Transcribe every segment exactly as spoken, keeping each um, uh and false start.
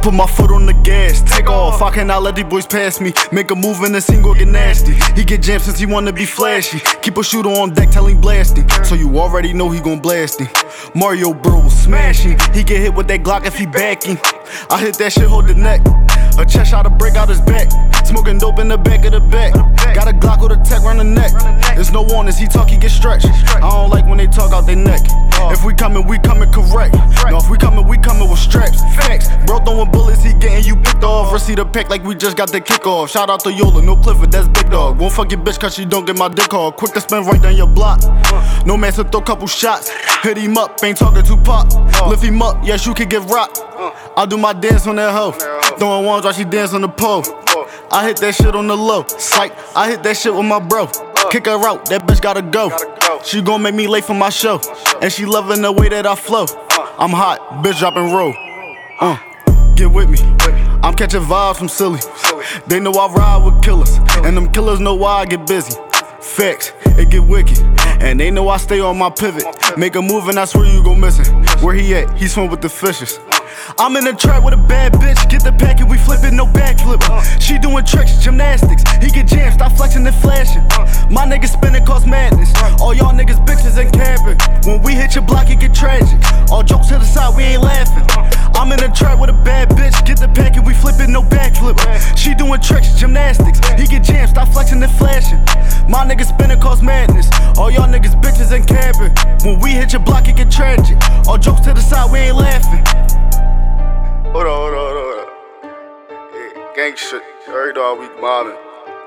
put my foot on the gas, take off. I cannot let these boys pass me. Make a move and the scene gon' get nasty. He get jammed since he wanna be flashy. Keep a shooter on deck, tell him blasting. So you already know he gon' blast him. Mario bro smashing. He get hit with that Glock if he backing. I hit that shit, hold the neck. A chest shot to break out his back. Smoking dope in the back of the back. Got a Glock with a tech round the neck. There's no warnings, he talk, he get stretched. I don't like when they talk out their neck. If we coming, we coming correct. No, if we coming, we coming with straps. Facts. Bro throwing bullets, he getting you picked off. Receive the pack like we just got the kickoff. Shout out to Yola, no Clifford, that's big dog. Won't fuck your bitch cause she don't get my dick hard. Quick to spin right down your block. No man to throw couple shots. Hit him up, ain't talking too pop. Lift him up, yes you can get rocked. I do my dance on that hoe. Throwing ones while she dance on the pole. I hit that shit on the low. Psych, I hit that shit with my bro. Kick her out, that bitch gotta go. She gon' make me late for my show. And she loving the way that I flow. I'm hot, bitch dropping roll. Uh, get with me. I'm catching vibes from silly. They know I ride with killers. And them killers know why I get busy. Facts, it get wicked. And they know I stay on my pivot. Make a move and I swear you go missing. Where he at? He swim with the fishes. I'm in the trap with a bad bitch. Get the packet, we flippin', no backflip. She doing tricks, gymnastics. He get jammed, stop flexing and flashing. My niggas spinning cause madness. All y'all niggas bitches and camping. When we hit your block, it get tragic. All jokes to the side, we ain't laughing. I'm in the trap with a bad bitch. Get the packet, we flippin', no backflip. She doing tricks, gymnastics. He get jammed, stop flexing and flashing. My niggas spinning cause madness. All y'all niggas bitches and camping. When we hit your block, it get tragic. All jokes to the side, we ain't laughing. Hold on, hold on, hold on. Yeah, gang shit. Every dog we mobbing.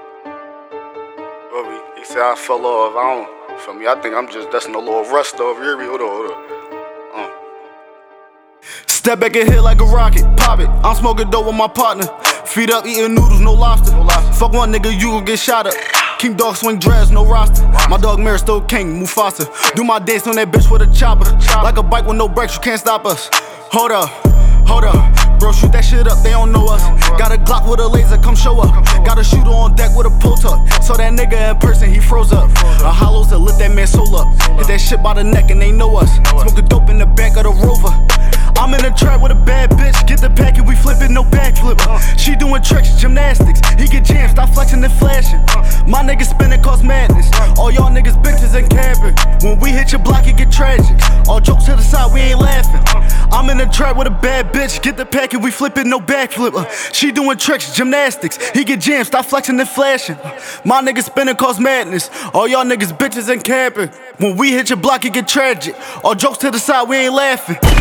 Bro, he, he said I fell off. I don't. For me, I think I'm just dusting a little rust off here. Hold on, hold on. Uh. Step back and hit like a rocket. Pop it. I'm smoking dope with my partner. Feet up, eating noodles, no lobster. No lobster. Fuck one nigga, you gon' get shot up. King dog swing dreads, no roster. My dog Mary still king, Mufasa. Do my dance on that bitch with a chopper. Like a bike with no brakes, you can't stop us. Hold up. Hold up, bro, shoot that shit up, they don't know us. Got a Glock with a laser, come show up. Got a shooter on deck with a pull tuck. So that nigga in person, he froze up. A hollows that lit that man soul up. Hit that shit by the neck and they know us. Smoking dope in the back of the Rover. I'm in the trap with a bad bitch. Get the packet, we flippin', no backflip. She doing tricks, gymnastics. He get jammed, stop flexing and flashing. My niggas spinning cause madness. All y'all niggas bitches and camping. When we hit your block, it get tragic. All jokes to the side, we ain't laughing. I'm in the trap with a bad bitch. Get the packet, we flippin', no backflip. She doing tricks, gymnastics. He get jammed, stop flexing and flashing. My niggas spinning cause madness. All y'all niggas bitches and camping. When we hit your block, it get tragic. All jokes to the side, we ain't laughing.